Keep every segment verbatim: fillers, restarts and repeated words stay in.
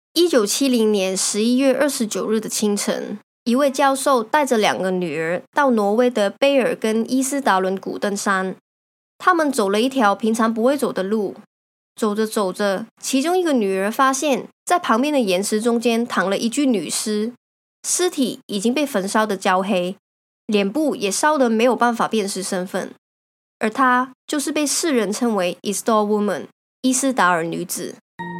一九七零年十一月二十九日的清晨，一位教授带着两个女儿到挪威的贝尔根伊斯达伦谷登山。他们走了一条平常不会走的路，走着走着，其中一个女儿发现在旁边的岩石中间躺了一具女尸，尸体已经被焚烧得焦黑，脸部也烧得没有办法辨识身份，而她就是被世人称为 Isdal Woman 伊斯达尔女子。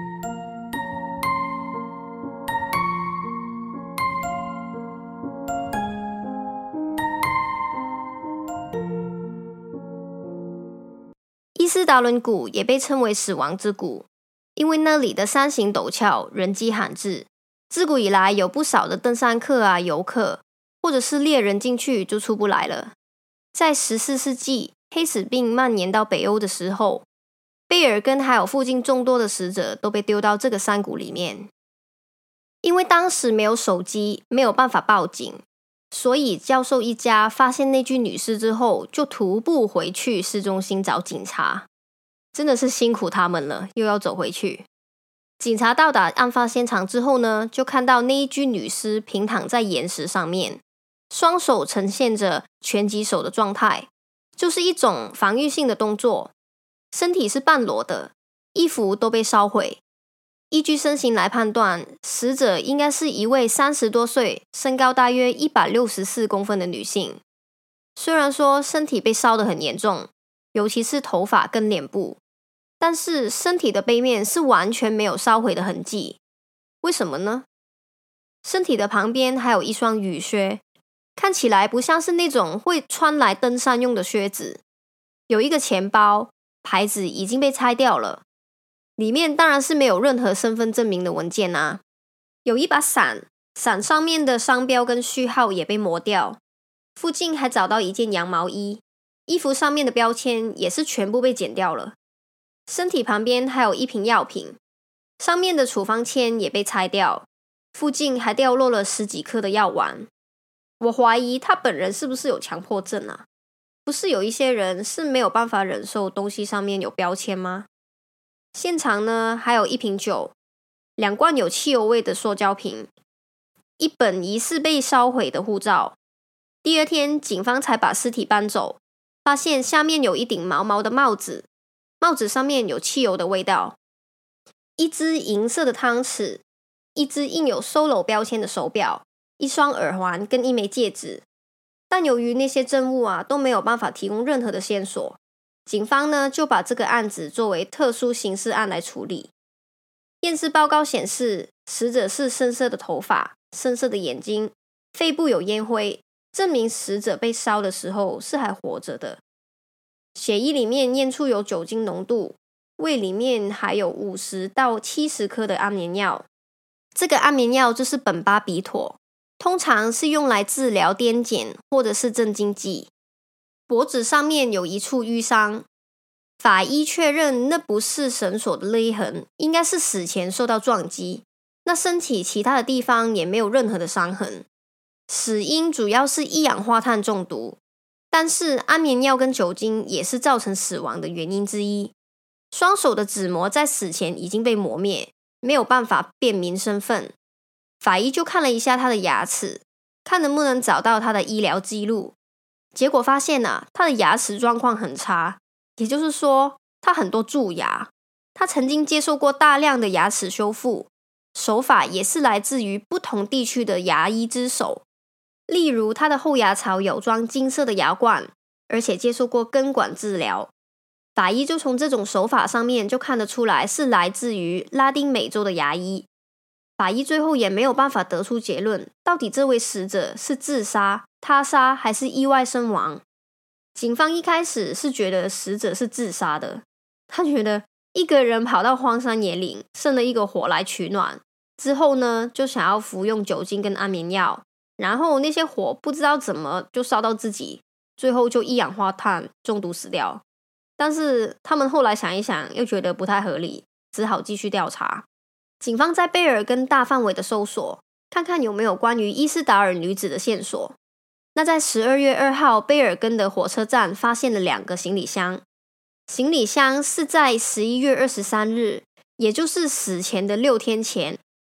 伊斯达伦谷也被称为死亡之谷，因为那里的山形陡峭，人迹罕至。自古以来有不少的登山客啊、游客，或者是猎人进去就出不来了。在十四世纪黑死病蔓延到北欧的时候，贝尔根还有附近众多的死者都被丢到这个山谷里面。因为当时没有手机，没有办法报警，所以教授一家发现那具女尸之后，就徒步回去市中心找警察。真的是辛苦他们了，又要走回去。警察到达案发现场之后呢，就看到那一具女尸平躺在岩石上面，双手呈现着拳击手的状态，就是一种防御性的动作。身体是半裸的，衣服都被烧毁。依据身形来判断，死者应该是一位三十多岁、身高大约一百六十四公分的女性。虽然说身体被烧得很严重，尤其是头发跟脸部，但是身体的背面是完全没有烧毁的痕迹。为什么呢？身体的旁边还有一双雨靴，看起来不像是那种会穿来登山用的靴子。有一个钱包，牌子已经被拆掉了，里面当然是没有任何身份证明的文件啊。有一把伞，伞上面的商标跟序号也被磨掉。附近还找到一件羊毛衣，衣服上面的标签也是全部被剪掉了。身体旁边还有一瓶药品，上面的处方签也被拆掉，附近还掉落了十几颗的药丸。我怀疑他本人是不是有强迫症啊？不是有一些人是没有办法忍受东西上面有标签吗？现场呢，还有一瓶酒，两罐有汽油味的塑胶瓶，一本疑似被烧毁的护照。第二天，警方才把尸体搬走，发现下面有一顶毛毛的帽子，帽子上面有汽油的味道，一只银色的汤匙，一只印有 Solo 标签的手表，一双耳环跟一枚戒指。但由于那些证物啊都没有办法提供任何的线索，警方呢就把这个案子作为特殊刑事案来处理。验尸报告显示，死者是深色的头发、深色的眼睛，肺部有烟灰，证明死者被烧的时候是还活着的。血液里面验出有酒精浓度，胃里面还有五十到七十颗的安眠药。这个安眠药就是苯巴比妥，通常是用来治疗癫痫或者是镇静剂。脖子上面有一处淤伤，法医确认那不是绳索的勒痕，应该是死前受到撞击。那身体其他的地方也没有任何的伤痕。死因主要是一氧化碳中毒，但是安眠药跟酒精也是造成死亡的原因之一。双手的指模在死前已经被磨灭，没有办法辨明身份。法医就看了一下他的牙齿，看能不能找到他的医疗记录。结果发现啊，他的牙齿状况很差，也就是说，他很多蛀牙。他曾经接受过大量的牙齿修复，手法也是来自于不同地区的牙医之手。例如，他的后牙槽有装金色的牙冠，而且接受过根管治疗。法医就从这种手法上面就看得出来是来自于拉丁美洲的牙医。法医最后也没有办法得出结论，到底这位死者是自杀、他杀还是意外身亡。警方一开始是觉得死者是自杀的，他觉得一个人跑到荒山野岭，生了一个火来取暖，之后呢，就想要服用酒精跟安眠药，然后那些火不知道怎么就烧到自己，最后就一氧化碳中毒死掉。但是他们后来想一想，又觉得不太合理，只好继续调查。警方在贝尔根大范围的搜索，看看有没有关于伊斯达尔女子的线索。那在十二月二号，贝尔根的火车站发现了两个行李箱。行李箱是在十一月二十三日，也就是死前的六天前，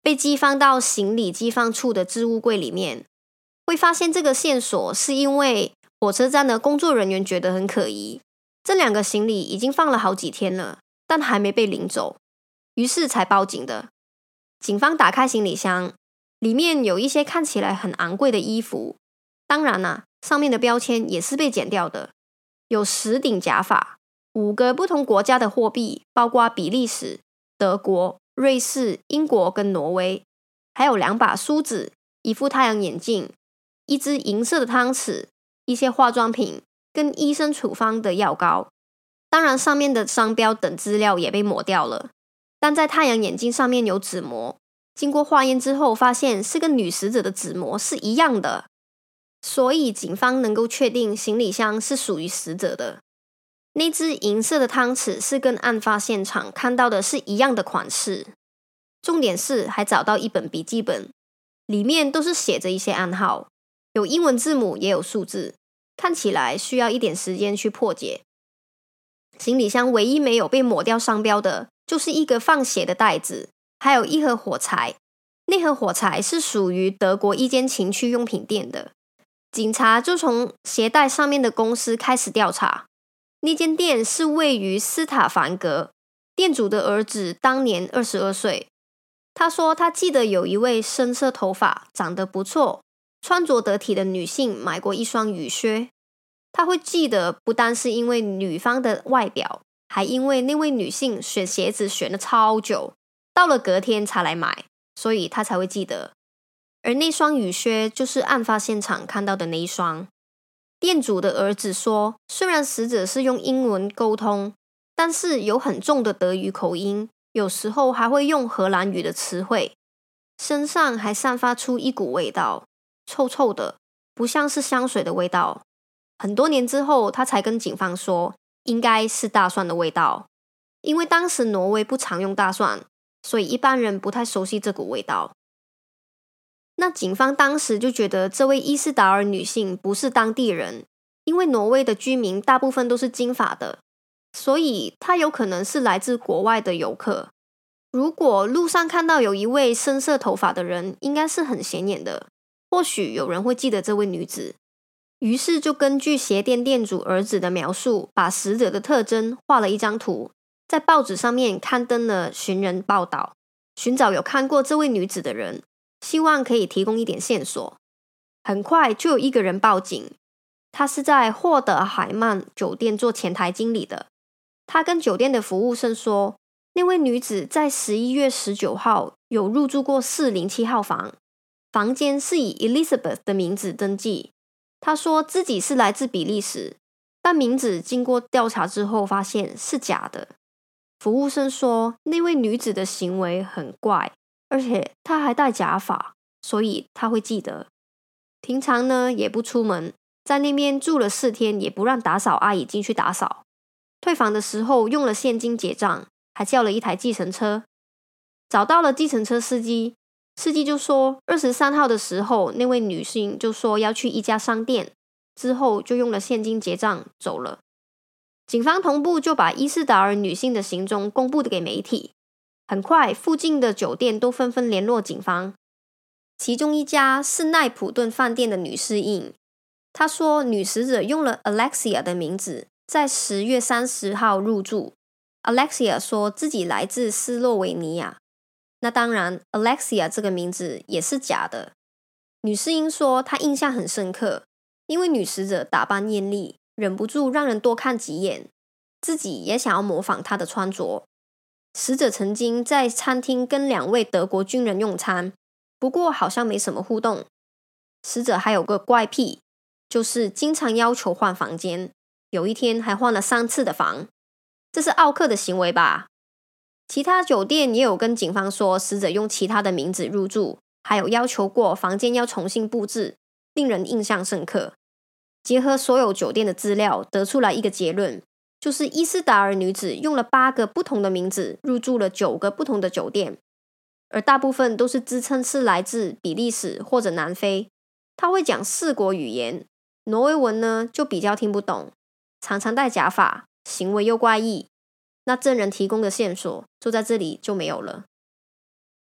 被寄放到行李寄放处的置物柜里面。会发现这个线索是因为火车站的工作人员觉得很可疑，这两个行李已经放了好几天了，但还没被领走，于是才报警的。警方打开行李箱，里面有一些看起来很昂贵的衣服，当然啦、啊，上面的标签也是被剪掉的，有十顶假发，五个不同国家的货币，包括比利时、德国、瑞士、英国跟挪威，还有两把梳子，一副太阳眼镜，一只银色的汤匙，一些化妆品跟医生处方的药膏。当然上面的商标等资料也被抹掉了，但在太阳眼镜上面有指模，经过化验之后发现是跟女死者的指模是一样的，所以警方能够确定行李箱是属于死者的。那只银色的汤匙是跟案发现场看到的是一样的款式，重点是还找到一本笔记本，里面都是写着一些暗号，有英文字母也有数字，看起来需要一点时间去破解。行李箱唯一没有被抹掉商标的就是一个放血的袋子，还有一盒火柴，那盒火柴是属于德国一间情趣用品店的。警察就从鞋带上面的公司开始调查，那间店是位于斯塔凡格，店主的儿子当年二十二岁。他说他记得有一位深色头发、长得不错、穿着得体的女性买过一双雨靴。他会记得不单是因为女方的外表，还因为那位女性选鞋子选了超久，到了隔天才来买，所以他才会记得。而那双雨靴就是案发现场看到的那一双。店主的儿子说，虽然死者是用英文沟通，但是有很重的德语口音，有时候还会用荷兰语的词汇，身上还散发出一股味道，臭臭的，不像是香水的味道。很多年之后，他才跟警方说，应该是大蒜的味道，因为当时挪威不常用大蒜，所以一般人不太熟悉这股味道。那警方当时就觉得这位伊斯达尔女性不是当地人，因为挪威的居民大部分都是金发的，所以她有可能是来自国外的游客。如果路上看到有一位深色头发的人，应该是很显眼的，或许有人会记得这位女子。于是就根据鞋店店主儿子的描述，把死者的特征画了一张图，在报纸上面刊登了寻人报道，寻找有看过这位女子的人，希望可以提供一点线索。很快就有一个人报警，他是在霍德海曼酒店做前台经理的。他跟酒店的服务生说，那位女子在十一月十九号有入住过四零七号房，房间是以 Elizabeth 的名字登记。他说自己是来自比利时，但名字经过调查之后发现是假的。服务生说，那位女子的行为很怪，而且她还戴假发，所以他会记得。平常呢也不出门，在那边住了四天，也不让打扫阿姨进去打扫。退房的时候用了现金结账，还叫了一台计程车。找到了计程车司机，司机就说二十三号的时候，那位女性就说要去一家商店，之后就用了现金结账走了。警方同步就把伊斯达尔女性的行踪公布给媒体，很快附近的酒店都纷纷联络警方。其中一家是奈普顿饭店的女侍应，她说女死者用了 Alexia 的名字，在十月三十号入住。Alexia 说自己来自斯洛维尼亚，那当然 Alexia 这个名字也是假的。女侍应说她印象很深刻，因为女死者打扮艳丽，忍不住让人多看几眼，自己也想要模仿她的穿着。死者曾经在餐厅跟两位德国军人用餐，不过好像没什么互动。死者还有个怪癖，就是经常要求换房间，有一天还换了三次的房，这是奥客的行为吧？其他酒店也有跟警方说，死者用其他的名字入住，还有要求过房间要重新布置，令人印象深刻。结合所有酒店的资料，得出来一个结论，就是伊斯达尔女子用了八个不同的名字入住了九个不同的酒店，而大部分都是自称是来自比利时或者南非。她会讲四国语言，挪威文呢就比较听不懂，常常戴假发，行为又怪异。那证人提供的线索就在这里就没有了。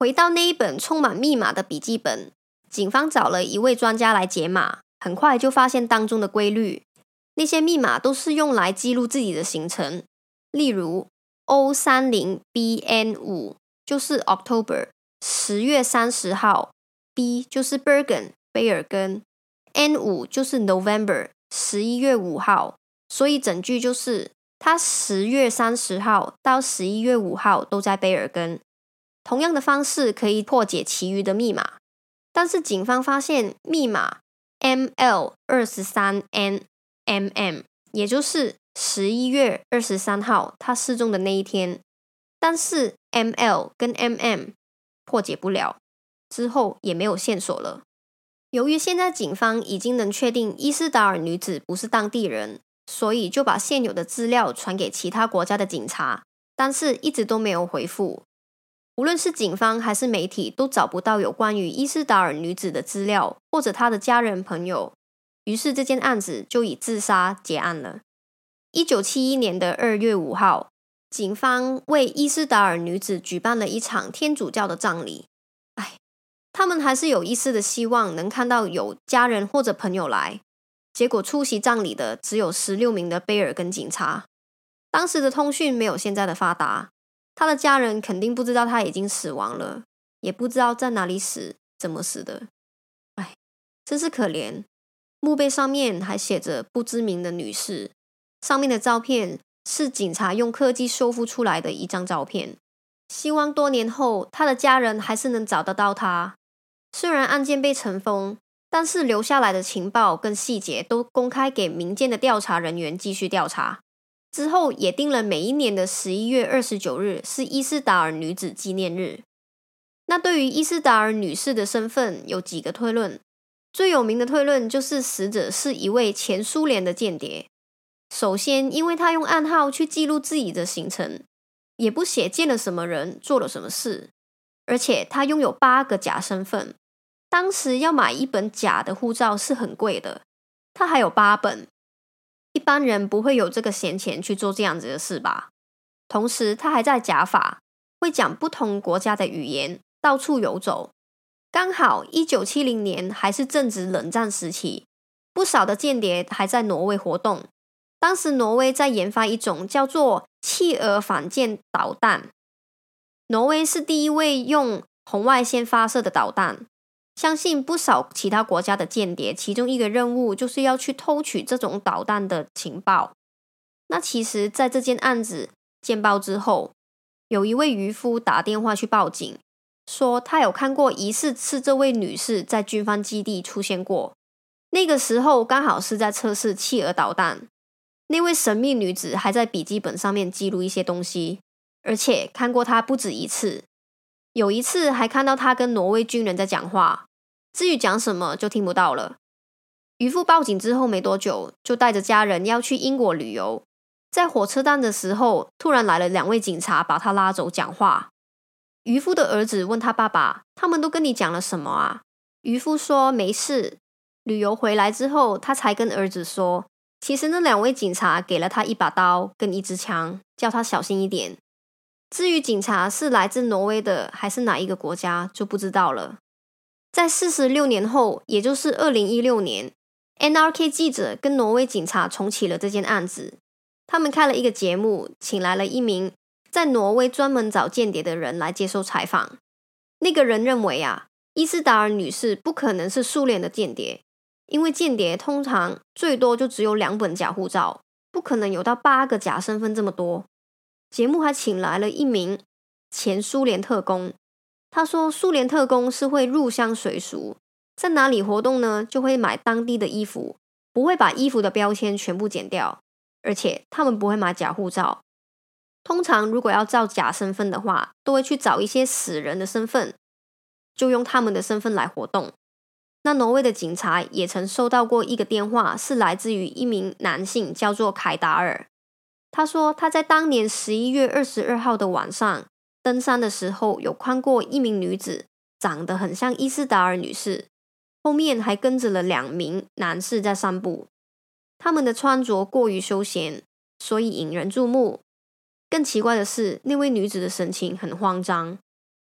回到那一本充满密码的笔记本，警方找了一位专家来解码，很快就发现当中的规律。那些密码都是用来记录自己的行程，例如 O 三十 B N 五 就是 October 十月三十号， B 就是 Bergen 卑尔根， N 五 就是 November 十一月五号，所以整句就是他十月三十号到十一月五号都在卑尔根。同样的方式可以破解其余的密码，但是警方发现密码 M L 二十三 N M M 也就是十一月二十三号他失踪的那一天，但是 M L 跟 M M 破解不了，之后也没有线索了。由于现在警方已经能确定伊斯达尔女子不是当地人，所以就把现有的资料传给其他国家的警察，但是一直都没有回复。无论是警方还是媒体都找不到有关于伊斯达尔女子的资料或者她的家人朋友，于是这件案子就以自杀结案了。一九七一年的二月五号，警方为伊斯达尔女子举办了一场天主教的葬礼。哎，他们还是有一丝的希望能看到有家人或者朋友来，结果出席葬礼的只有十六名的卑尔根警察。当时的通讯没有现在的发达，他的家人肯定不知道他已经死亡了，也不知道在哪里死，怎么死的。哎，真是可怜。墓碑上面还写着不知名的女士，上面的照片是警察用科技修复出来的一张照片。希望多年后他的家人还是能找得到他。虽然案件被尘封，但是留下来的情报跟细节都公开给民间的调查人员继续调查。之后也定了每一年的十一月二十九日是伊斯达尔女子纪念日。那对于伊斯达尔女士的身份有几个推论，最有名的推论就是死者是一位前苏联的间谍。首先，因为她用暗号去记录自己的行程，也不写见了什么人，做了什么事，而且她拥有八个假身份。当时要买一本假的护照是很贵的，她还有八本。一般人不会有这个闲钱去做这样子的事吧。同时他还在假法，会讲不同国家的语言，到处游走。刚好一九七零年还是正值冷战时期，不少的间谍还在挪威活动。当时挪威在研发一种叫做企鹅反舰导弹，挪威是第一位用红外线发射的导弹。相信不少其他国家的间谍，其中一个任务就是要去偷取这种导弹的情报。那其实在这件案子见报之后，有一位渔夫打电话去报警，说他有看过疑似是这位女士在军方基地出现过。那个时候刚好是在测试企鹅导弹，那位神秘女子还在笔记本上面记录一些东西，而且看过她不止一次。有一次还看到他跟挪威军人在讲话，至于讲什么就听不到了。渔夫报警之后没多久，就带着家人要去英国旅游。在火车站的时候，突然来了两位警察把他拉走讲话。渔夫的儿子问他爸爸，他们都跟你讲了什么啊？渔夫说没事。旅游回来之后，他才跟儿子说，其实那两位警察给了他一把刀跟一支枪，叫他小心一点。至于警察是来自挪威的还是哪一个国家就不知道了。在四十六年后，也就是二零一六年， N R K 记者跟挪威警察重启了这件案子。他们开了一个节目，请来了一名在挪威专门找间谍的人来接受采访。那个人认为啊，伊斯达尔女士不可能是苏联的间谍，因为间谍通常最多就只有两本假护照，不可能有到八个假身份这么多。节目还请来了一名前苏联特工，他说苏联特工是会入乡随俗，在哪里活动呢，就会买当地的衣服，不会把衣服的标签全部剪掉，而且他们不会买假护照。通常如果要造假身份的话，都会去找一些死人的身份，就用他们的身份来活动。那挪威的警察也曾收到过一个电话，是来自于一名男性，叫做凯达尔。他说他在当年十一月二十二号的晚上登山的时候，有看过一名女子长得很像伊斯达尔女士，后面还跟着了两名男士在散步。他们的穿着过于休闲，所以引人注目。更奇怪的是，那位女子的神情很慌张，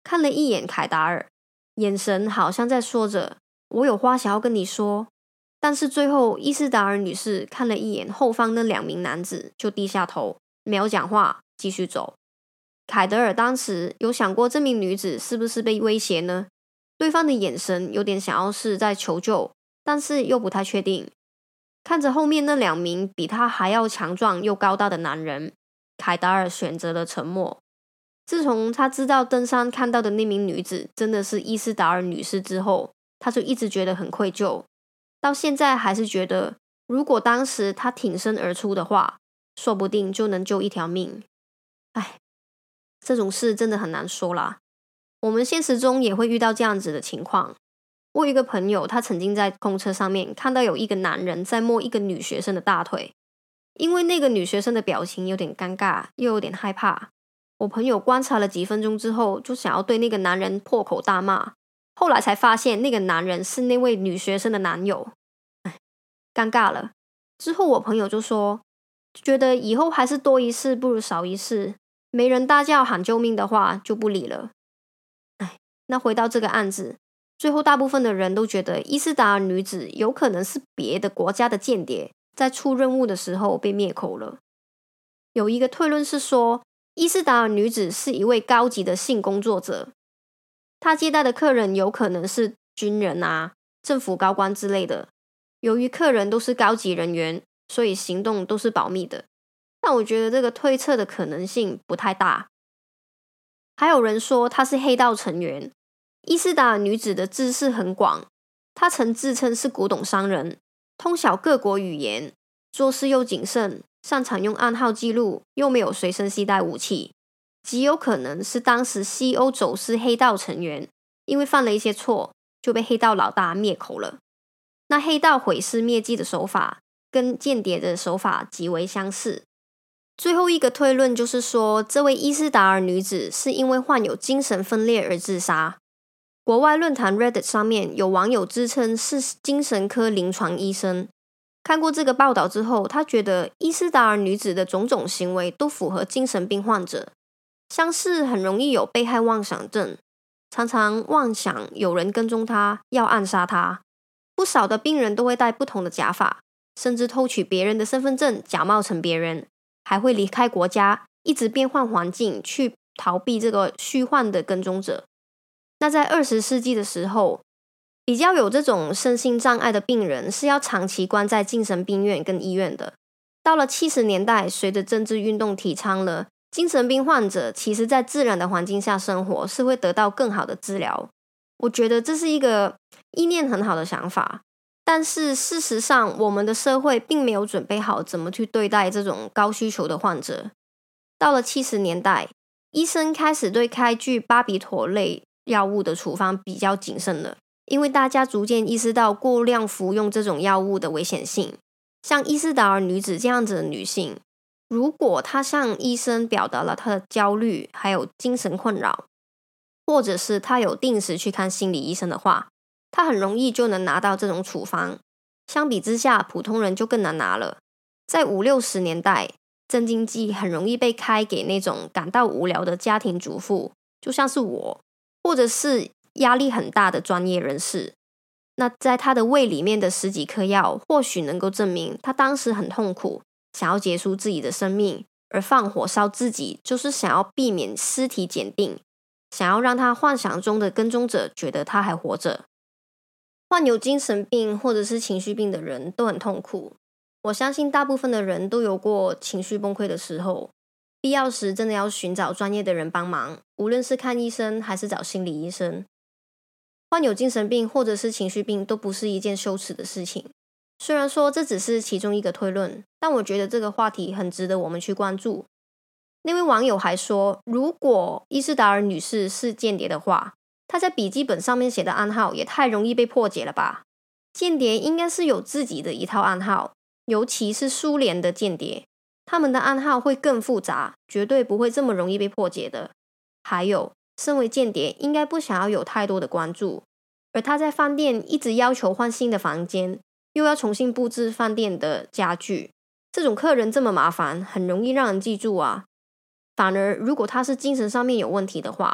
看了一眼凯达尔，眼神好像在说着我有话想要跟你说。但是最后伊斯达尔女士看了一眼后方那两名男子，就低下头，没有讲话，继续走。凯德尔当时有想过这名女子是不是被威胁呢？对方的眼神有点想要是在求救，但是又不太确定。看着后面那两名比他还要强壮又高大的男人，凯达尔选择了沉默。自从他知道登山看到的那名女子真的是伊斯达尔女士之后，他就一直觉得很愧疚，到现在还是觉得如果当时他挺身而出的话，说不定就能救一条命。唉，这种事真的很难说啦。我们现实中也会遇到这样子的情况。我有一个朋友，他曾经在公车上面看到有一个男人在摸一个女学生的大腿，因为那个女学生的表情有点尴尬，又有点害怕。我朋友观察了几分钟之后，就想要对那个男人破口大骂，后来才发现那个男人是那位女学生的男友。唉，尴尬了。之后我朋友就说，觉得以后还是多一事不如少一事，没人大叫喊救命的话就不理了。唉，那回到这个案子，最后大部分的人都觉得伊斯达尔女子有可能是别的国家的间谍，在出任务的时候被灭口了。有一个推论是说，伊斯达尔女子是一位高级的性工作者，她接待的客人有可能是军人啊、政府高官之类的。由于客人都是高级人员，所以行动都是保密的。但我觉得这个推测的可能性不太大。还有人说她是黑道成员。伊斯达尔女子的知识很广，她曾自称是古董商人，通晓各国语言，做事又谨慎，擅长用暗号记录，又没有随身携带武器，极有可能是当时西欧走私黑道成员，因为犯了一些错，就被黑道老大灭口了。那黑道毁尸灭迹的手法跟间谍的手法极为相似。最后一个推论就是说，这位伊斯达尔女子是因为患有精神分裂而自杀。国外论坛 Reddit 上面有网友自称是精神科临床医生，看过这个报道之后，他觉得伊斯达尔女子的种种行为都符合精神病患者，像是很容易有被害妄想症，常常妄想有人跟踪他，要暗杀他。不少的病人都会戴不同的假发，甚至偷取别人的身份证，假冒成别人，还会离开国家，一直变换环境去逃避这个虚幻的跟踪者。那在二十世纪的时候，比较有这种身心障碍的病人是要长期关在精神病院跟医院的。到了七十年代，随着政治运动提倡了，精神病患者其实在自然的环境下生活是会得到更好的治疗。我觉得这是一个意念很好的想法，但是事实上我们的社会并没有准备好怎么去对待这种高需求的患者。到了七十年代，医生开始对开具巴比妥类药物的处方比较谨慎了，因为大家逐渐意识到过量服用这种药物的危险性。像伊斯达尔女子这样子的女性，如果她向医生表达了她的焦虑还有精神困扰，或者是她有定时去看心理医生的话，她很容易就能拿到这种处方。相比之下，普通人就更难拿了。在五六十年代，镇静剂很容易被开给那种感到无聊的家庭主妇，就像是我，或者是压力很大的专业人士。那在他的胃里面的十几颗药，或许能够证明他当时很痛苦，想要结束自己的生命，而放火烧自己，就是想要避免尸体检定，想要让他幻想中的跟踪者觉得他还活着。患有精神病或者是情绪病的人都很痛苦，我相信大部分的人都有过情绪崩溃的时候，必要时真的要寻找专业的人帮忙，无论是看医生还是找心理医生。患有精神病或者是情绪病都不是一件羞耻的事情。虽然说这只是其中一个推论，但我觉得这个话题很值得我们去关注。那位网友还说，如果伊斯达尔女士是间谍的话，她在笔记本上面写的暗号也太容易被破解了吧？间谍应该是有自己的一套暗号，尤其是苏联的间谍，他们的暗号会更复杂，绝对不会这么容易被破解的。还有，身为间谍应该不想要有太多的关注，而他在饭店一直要求换新的房间，又要重新布置饭店的家具，这种客人这么麻烦，很容易让人记住啊。反而如果他是精神上面有问题的话，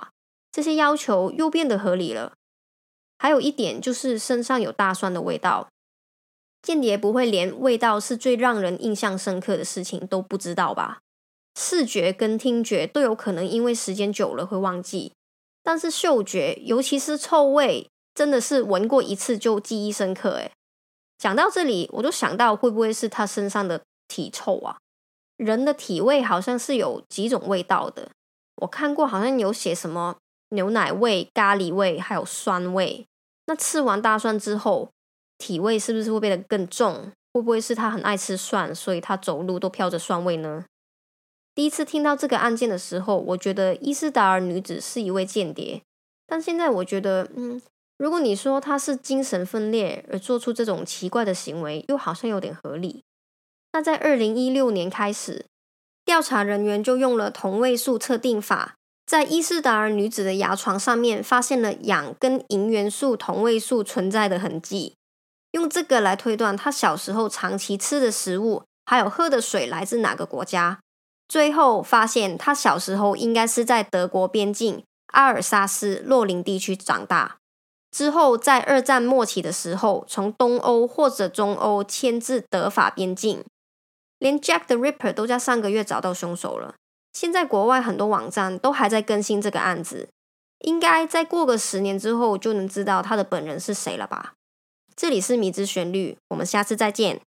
这些要求又变得合理了。还有一点就是身上有大蒜的味道，间谍不会连味道是最让人印象深刻的事情都不知道吧？视觉跟听觉都有可能因为时间久了会忘记，但是嗅觉，尤其是臭味，真的是闻过一次就记忆深刻诶。讲到这里，我就想到会不会是他身上的体臭啊？人的体味好像是有几种味道的，我看过好像有写什么牛奶味、咖喱味，还有酸味。那吃完大蒜之后，体味是不是会变得更重？会不会是他很爱吃蒜，所以他走路都飘着蒜味呢？第一次听到这个案件的时候，我觉得伊斯达尔女子是一位间谍，但现在我觉得，嗯，如果你说她是精神分裂而做出这种奇怪的行为，又好像有点合理。那在二零一六年开始，调查人员就用了同位素测定法，在伊斯达尔女子的牙床上面发现了氧跟银元素同位素存在的痕迹，用这个来推断她小时候长期吃的食物还有喝的水来自哪个国家。最后发现她小时候应该是在德国边境阿尔萨斯洛林地区长大，之后在二战末期的时候从东欧或者中欧迁至德法边境。连 Jack the Ripper 都在上个月找到凶手了，现在国外很多网站都还在更新这个案子，应该再过个十年之后就能知道他的本人是谁了吧。这里是迷之旋律，我们下次再见。